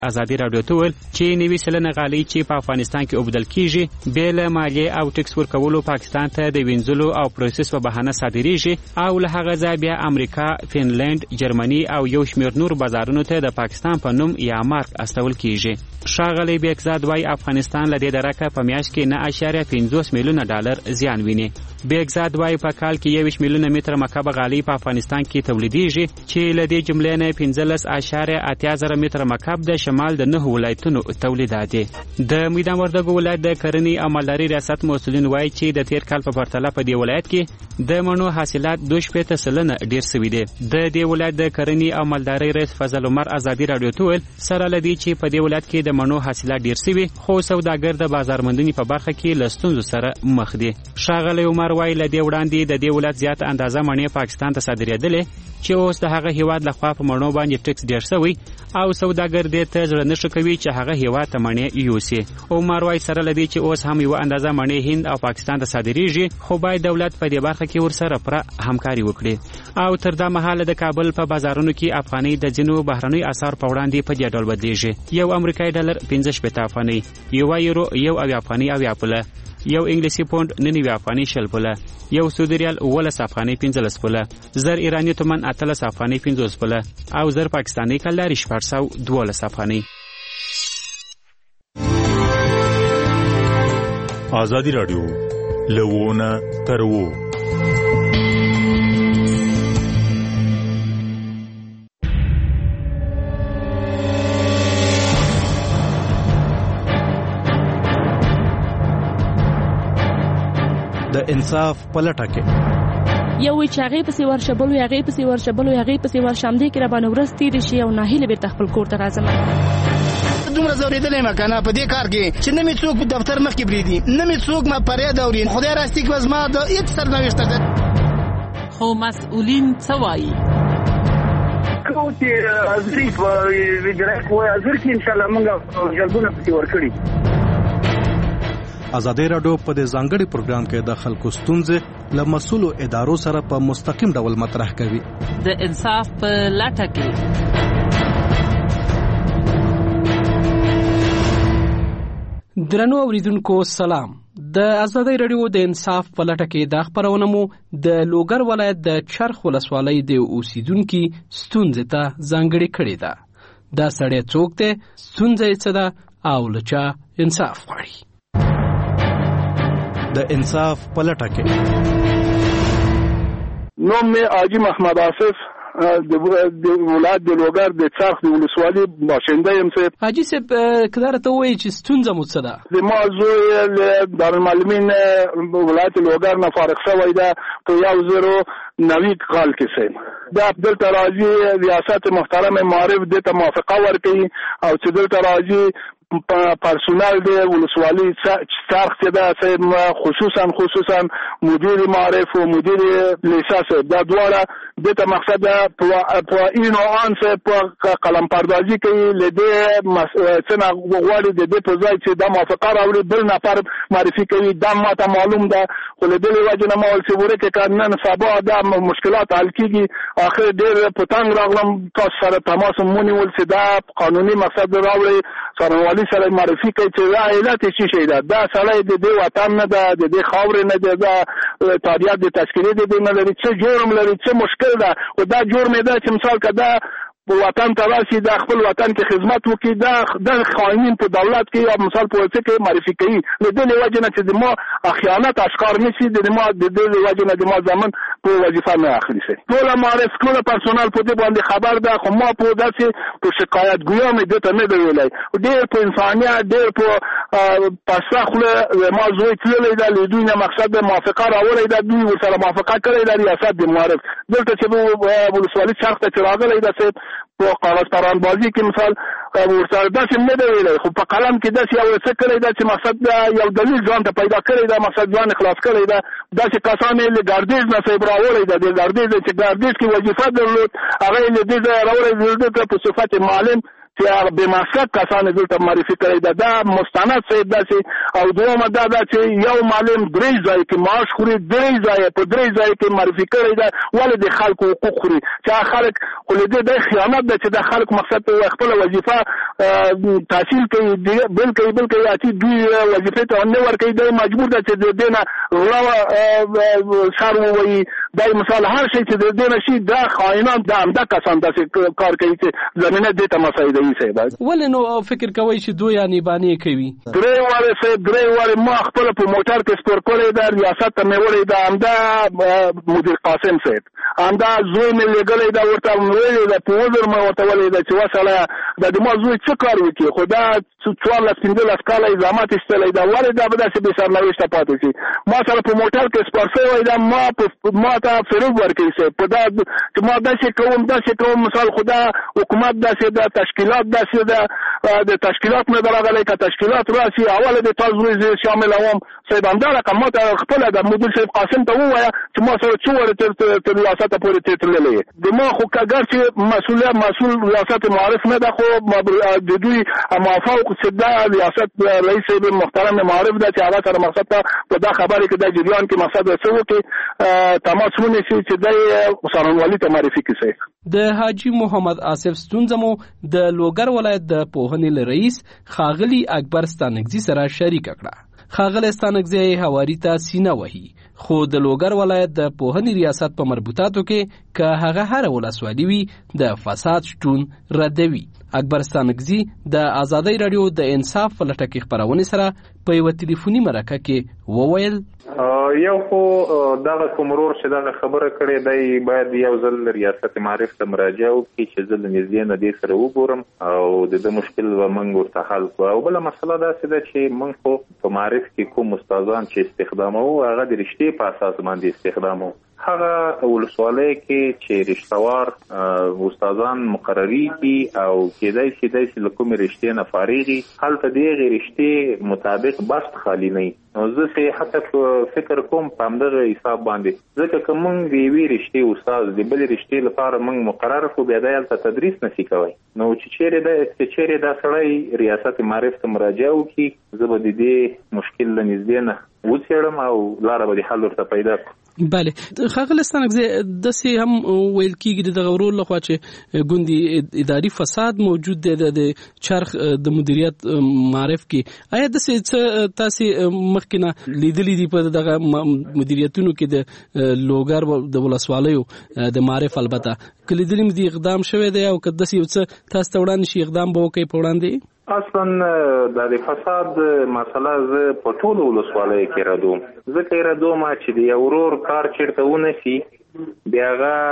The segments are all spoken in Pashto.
ازادي راډیو ته ویل چې 90% غالۍ چې په افغانستان کې اوبدل کیږي بې له مالیې او ټکس ورکولو پاکستان ته د وینځلو او پروسس په بهانه صادریږي او له هغه ځای بیا امریکا، فنلند، جرمني او یو شمېر نور بازارونو ته د پاکستان په نوم یا مارک استول کیږي. ښاغلی بیگزاد وایي افغانستان له دې درکه په میاشت کې 9.50 میلیونه ډالر زیان ویني. بیگزاد وایي په کال کې 21 میلیونه متر مکعب غالۍ په افغانستان کې تولیدېږي چې له دې جملې نه 15.8 متر مکعب د شمال د 9 ولایتونو تولیدات دي. د میدان وردګو ولایت د کرنې او مالدارۍ ریاست مسؤلین وایي چې د تیر کال په پرتله په دې ولایت کې د مڼو حاصلات 2.8% ډیر شوي دي. د دې ولایت د کرنې او مالدارۍ رئیس فضل عمر ازادي راډیو ته ویل سره لدی چې په دې ولایت کې د مڼو حاصلات ډیر شوي خو سوداګر د بازار موندنې په برخه کې له ستونزو سره مخ دي. ښاغلی عمر وایي له دې وړاندې د دې ولایت زیات اندازه مڼې پاکستان ته صادرېدلې چې اوس د هغه هیواد لخوا په مڼو باندې ټکس ډیر شوی او سوداګر دې ته زړه نه کوي چې هغه هیواد ته مڼې یوسي. عمر وایي سره لدی چې اوس هم یو اندازه مڼې هند او پاکستان ته صادریږي خو باید دولت په دې برخه کې ورسره پوره همکاري وکړي. او تر دا مهاله د کابل په بازارونو کې افغانۍ د ځینو بهرنۍ اسعار په وړاندې په دې ډول بدلیږي. یو امریکایي ډالر 15 افغانۍ، یو یورو 1 افغانۍ او 1 پوله، یو انګلیسي پوند 99 افغانۍ 0 پوله، یو سعودي ریال 18 افغانۍ 15 پوله، زر ایرانی تومان 18 افغانۍ 50 پوله او زر پاکستاني کلاري 412 افغانۍ. ازادي راډیو لوونه ترو د انصاف پلټه کې یو چې هغه پسې ورشبلو هغه پسې ورشبلو هغه پسې ورشمدي کې را باندې ورستي دي شي او ناهیله به تخپل کور ته راځم. دومره زوریدلې مکنه په دې کار کې چې نه می څوک په دفتر مخ کې بریدي نه می څوک ما پرې دورین خدای راستي کې وزما د هیڅ سرنوشت ده. خو مسؤلین څه وایي؟ کوتي ازریف ویډرک وای ازر کې ان شاء الله موږ جلبونه پتی ورکړي. ازادي راډیو په دې ځانګړي پروګرام کې د خلکو ستونزې له مسؤلو ادارو سره په مستقیم ډول مطرح کوي. د انصاف په لټه کې درنو اوریدونکو سلام. د ازادي راډیو د انصاف په لټه کې د خبرونه مو د لوګر ولایت د چرخ ولسوالۍ د اوسیدونکو ستونزې ته ځانګړي کړې ده. دا سړی څوک دی، ستونزې څه ده او لچا انصاف غواړي. د انصاف په لټه کې نوم می حاجی محمد آصف د ولایت د لوګر د چرخ د ولسوالۍ باشنده یم. حاجی صاحب کدار ته وایي چې ستونزه مو څه ده؟ د موضوع له دارالمعلمین ولایت لوګر نه فارغ شوی ده په 1090 کال کې سم د عبدل تراجی ریاست محترم معرف د ته موافقه ورکړي او چې د تراجی پرسونل د ولسوالۍ چرخ چې دا خصوصا مدیر معرف او مدیر لیساس دا دواړه د ته مقصد په اینو ان په قلم پردازي کوي لدې څنګه غواړي د دې په ځای چې د موافقه راوړي بل نفر معرفي کوي دا ماته معلوم ده خو له دې وجه نه مول چې ورکه کارنن سبا دا مشکلات حل کیږي. اخر ډېر پتنګ راغلم تاسو سره تماس مونیول چې دا قانوني مقصد راوړي سره سره معرفي کوي چې دا علت څه شي ده. دا سړی د دې وطن نه ده، د دې خاورې نه ده، دا تاریخ د تذکرې د دې نه لري، څه جرم لري، څه مشکل ده او دا جرم ده چې مثال کده وطن ته راشي د خپل وطن کې خدمت وکړي دا د قانون په دولت کې یا مثال په څه کې معرفي کوي. نو د دې وجه نه چې د ما خیانت اشکار نشي د ما د دې وجه نه د ما ځمن په وظیفه نه اخلي سي. ټول معرف ټول پرسونل په دې باندې خبر ده خو ما په داسې په شکایت ګویا مې دته نه دی ویلای. ډېر په انسانيت ډېر په پاسخله ما زوی تللی دا لیدونه مقصد موافقه راوړی دا دوی ورسره موافقه کړی دا ریاست د معرف دلته چې ولسوالۍ چرخ ته راغلی دا څه په کاغذ پران بازی کې مثال ورسره داسې نه دی ویلی خو په قلم کې داسې یو څه کړی دا چې مقصد دا یو دلیل ځان ته پیدا کړی دا مقصد ځان خلاص کړی دا داسې کسان یې له ګردیز نه صاحب راوړی دا د ګردیز چې ګردیز کې وظیفه درلود هغه یې له دې ځایه راوړی په صفت معلم چې به مسلک کسان دلته معرفي کړی دا مستند صاحب داسې او دومره دا چې یو معلم درې ځای کې معاش خوري درې ځای په درې ځای کې معرفي کړی دا ولې د خلکو حقوق خوري چې خلک ولې د خیانت ده چې د خلک مقصد ته خپل وظیفه تحصیل کوي بلکې اتی دوی وظیفه ته نه ورکوي د مجبور ده چې د دینه غلا شر وي دای مثال هر شي چې د دینه شي دا خائنان دا کسان داسې کار کوي چې زمينه د تماسای دی صاحب ولې نو فکر کوي چې دوی یعنی باندې کوي درې واره ما خپل په موټر کې سپور کولې دا ریاست ته مې وړې دا امدا مدیر قاسم صاحب امدا زوی مې لګلې دا ورته ویلې دا په وزر ما ورته ویلې دا چې وساله د ما زوی څه کار وکړي خدا 14 کال ازامات استلې دا ولې دا به داسې به سرنوشت پاتې شي ما سره په موټر کې سپور شوی دا ما ته فروغ ورکړي صاحب په دا چې ما داسې کوم مثال خدا حکومت داسې دا تشکیلات داسې دا د تشکیلات نه درغلې کا تشکیلات راسي اوله د تاسو شامل اوم صاحب همدا رقم ما ته خپل د مدیر صاحب قاسم ته ووایا چې ما سره څو ورته تر ریاست پورې تللې د ما خو کاګر چې مسؤل ریاست معارف نه ده خو د دوی موافق صدا ریاست رئیس محترم معارف ده چې هغه سره مقصد ته په دا خبره کې د جریان کې مقصد څه وکي تماس ونیسي چې د څارنوالي ته معرفي کړي د حاجی محمد آصف ستونزمو د لوګر ولایت د پوهنې رئیس خاغلی اکبر ستانګزي سره شریک کړه خاغلی ستانګزي حواری ته سینه وهي خو د لوګر ولایت د پوهنې ریاست په مربوطاتو کې که هغه هر ولسوالي وي د فساد شتون ردوي اکبر ستانګزي د ازادۍ رادیو د انصاف په لټه کې خبرونه سره په یو ټلیفوني مرکه کې وویل یو خو دغه کومرور چې دغه خبره کړې دی باید یو ځل ریاست معارف ته مراجعه وکړي چې زه د نږدې نه دې سره وګورم او د دې مشکل به موږ ورته حل کړو او بله مسله داسې ده چې موږ خو په معارف کې کوم استادان چې استخداموو هغه د رشتې په اساس باندې استخداموو هغه ولسوالۍ کې چې رشتوار استادان مقرري دي او کېدای شي د کومې رشتې نه فارغي هلته دغه رشتې مطابق بست خالی نه نو زه حتی فکر کوم په همدغه حساب باندې ځکه که موږ د یوې رشتې استاد د بلې رشتې لپاره موږ مقرر کړو بیا دی هلته تدریس نشي کوی نو چې چیرې دا سړی ریاست معارف ته مراجعه وکړي زه به د دې مشکل له نږدې نه وڅېړم او لاره به د حل ورته پیدا کړو بله خاغلی ستانګزي داسې هم ویل کېږي د غورور لخوا چې ګوندي اداري فساد موجود دی د چرخ د مدیریت معرف کې آیا داسې تاسې مخکې نه لیدلي دي په دغه مدیریتونو کې د لوګر د ولسوالیو د معرف البته که لیدلي دي اقدام شوی دی او که داسې یو څه تاسو ته وړاندې شي اقدام به وکړئ په وړاندې اصلا د فساد مسله زه په ټولو ولسوالیو کې ردوم ځکه یې ردوم چې د یو ورور کار چېرته ونسي بیا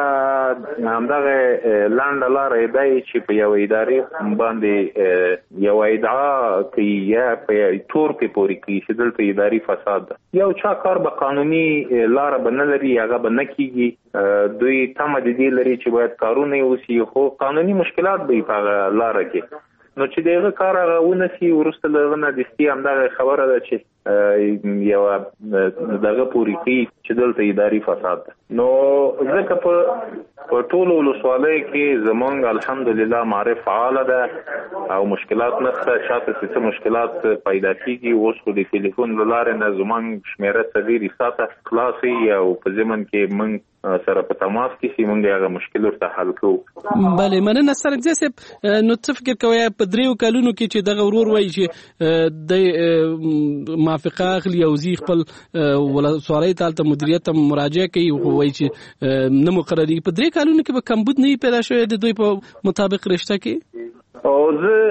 هغه همدغه لنډه لاره دی چې په یوه ادارې باندې یوه ادعا کوي یا په تور پې پورې کوي چې دلته اداري فساد ده یو چا کار به قانوني لاره به نه لري هغه به نه کېږي دوی تمه د دې لري چې باید کارونه یې وسي خو قانوني مشکلات به یې په هغه لاره کې نو چې دغه کار هغه ونسي وروسته له هغه نه دستي همدغه خبره ده چې یوه دغه پورې کوي چې دلته اداري فساد ده نو ځکه په ټولو ولسوالیو کې زمونږ الحمدلله معرف فعاله ده او مشکلات نشته شاته څه مشکلات پیدا کېږي اوس خو د ټلیفون له لارې نه زمونږ شمېره څلېرې ساعته خلاص وي او په ضمن کې موږ سره په تماس کې چې موږ هغه مشکل ورته حل کړو بله مننه ستانګزي صاحب نو څه فکر کوئ په 3 کلونو کې چې دغه ورور وایي چې د موافقه اخلي او زی خپل ولسوالۍ ته مدیریت ته مراجعه کوي او وایي چې نه مقرري په 3 کلونو کې به کمبود نه پیدا شوی د دوی په مطابق رشته کې او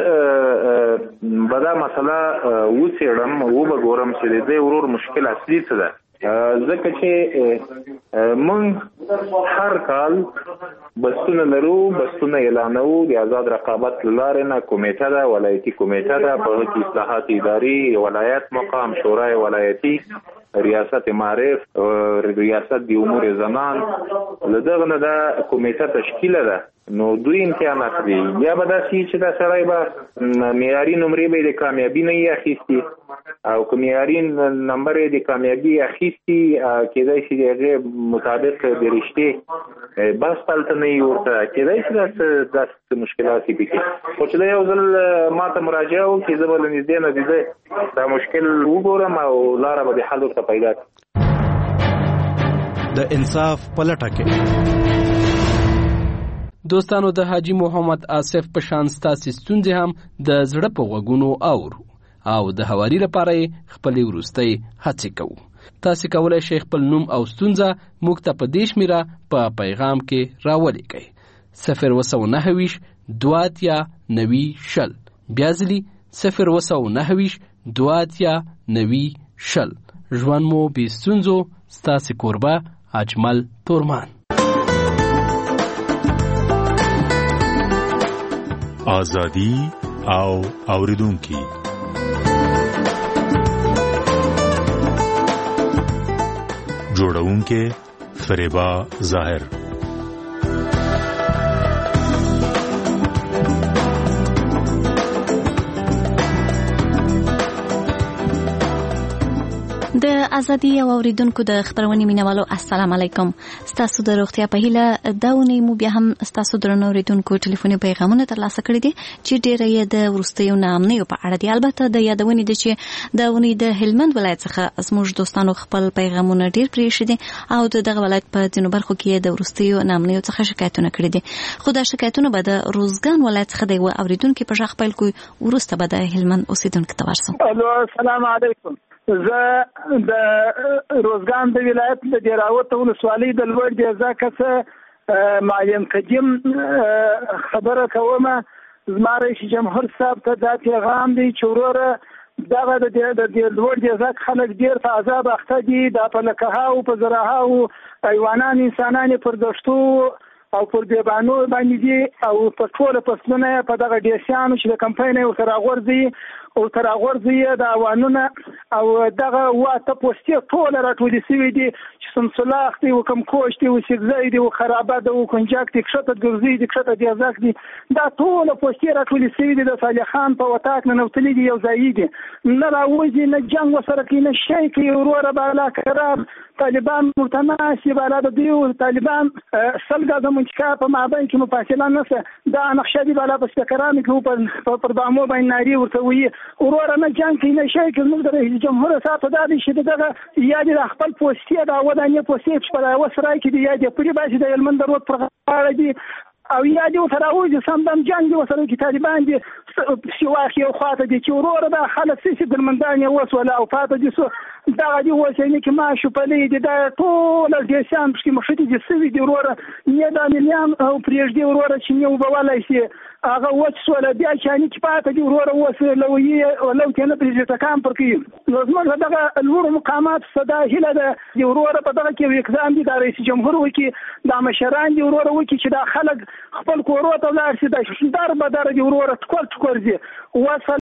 زه به دا مسله وڅېړم وبګورم چې د دې ورور مشکل اصلي څه ده ځکه چې موږ هر کال بستونه لرو بستونه اعلانوو د آزاد رقابت له لارې نه کمیټه ده ولایتي کمیټه ده په هغه کې اصلاحات اداري ولایت مقام شورای ولایتي ریاست معارف ریاست د امور زنان لدغه نه دا کمیټه تشکیل ده نو دوی امتحان اخلي یا به داسې چې دا سړی به معیاري نمرې به د کامیابي نه یې اخیستي او که معیاري نمبر یې د کامیابي اخیستي کېدای شي د هغې مطابق د رشتې بس هلته نه یې ورته کېدای شي داسې مشکلات یې پکې خو چې دا یو ځل ما ته مراجعه وکړي زه به له نږدې نه د ده دا مشکل وګورم او لاره به د حل ورته پیدا کړي. د انصاف په لټه کې دوستانو د حاجی محمد آصف په شان ستاسو ستونزې هم د زړه په غوږونو اورو او د حوالې لپاره خپل ورستۍ هڅه کوو. تاسو کولای شئ خپل نوم او ستونزه موږ ته په دې شمیره په پیغام کې راولېږئ 029 دواتیا 90 بیا ځلې 029 دواتیا 90 ژوند مو بې ستونزو ستاسو کوربه اجمل تورمان. آزادی او اوریدونکي جوړونکي فریبا ظاهر. د ازادي او اوریدونکو د خبرونې مینوالو السلام علیکم. ستاسو د روغتیا په هیله داونی مو بیا هم ستاسو درنو اوریدونکو ټلیفوني پیغامونه ترلاسه کړي دي چې ډیره یې د ورستیو نامنیو په اړه دي. البته د یادونې دي چې داونی د هلمند ولایت څخه زموږ دوستانو خپل پیغامونه ډیر پریښي دي او دغه ولایت په ځینو برخو کې د ورستیو نامنیو څخه شکایتونه کړي دي. خو دا شکایتونه به د روزګان ولایت څخه د اوریدونکو په ځخ پیل کوي ورسته به د هلمند اوسیدونکو ته ورسو. السلام علیکم. زه د روزګان د ولایت د دیراوت ولسوالۍ د لوړ دیزا کسه معلم قدیم خبره کوم. زما رئیس جمهور صاحب ته دا پیغام دی چې وروره دغه د لوړ دیزا خلک ډیر په عذاب اخته دي. دا په لکهاو په زراهاو حیوانان انسانان پر دشتو او پر دیبانو باندې دي او په ټوله فصلونه په دغه ډیسیانو چې د کمپاین او تراغورځي او تراغورځي د اوانونه او دغه واته پوسټي ټول راټولې سوي دي چې سمسلاخ دي او کم کوش دي او سګزای دي او خرابه دي او کنجاک دي کښته ګرځي دي کښته دي ځاک دي دا ټول پوسټي راټولې سوي دي د صالح خان په وتاک نه نوتلې دي یو ځای دي نه راوځي نه جنگ وسره کې نه شي کې وروره بالا خراب طالبان مرتناسي بالا د دیو طالبان سلګه د منچکا په مابین کې مفاصله نسه دا نقشه دی بالا په سپیکرانو کې په پردامو باندې ناری ورته وي وروره نه جنگ کې نه شي کې موږ د رئیس جمهور صاحب د دې شي دغه یاد د خپل پوسټي دا ودانې پوسټي په وسره کې دی یاد پرې باسي د هلمند روډ پر غاړه دی او یاد یو تراوځي سمدم جنگ وسره کې طالبان دي سواخي او خاطه دي چې وروره د خلک سيسي درمندان یو وسوله او فاته دي سو دا غدي وسینه کې ما شو په لید دا ټول د شان چې مخته دي سوي دي وروره نه دا مليان او پرېږدي وروره چې یو بوالای شي هغه وڅوله بیا چې نه پاته دي وروره وسه لوی ولو کنه پرېږدي کام پرکې لازم دغه الور مقامات صدا هله د وروره په دغه کې اقدام دي د رئیس جمهور وکي د مشران دي وروره وکي چې دا خلک خپل کورو ته لاړ شي د شندار بدر دي وروره ټکور دي وصل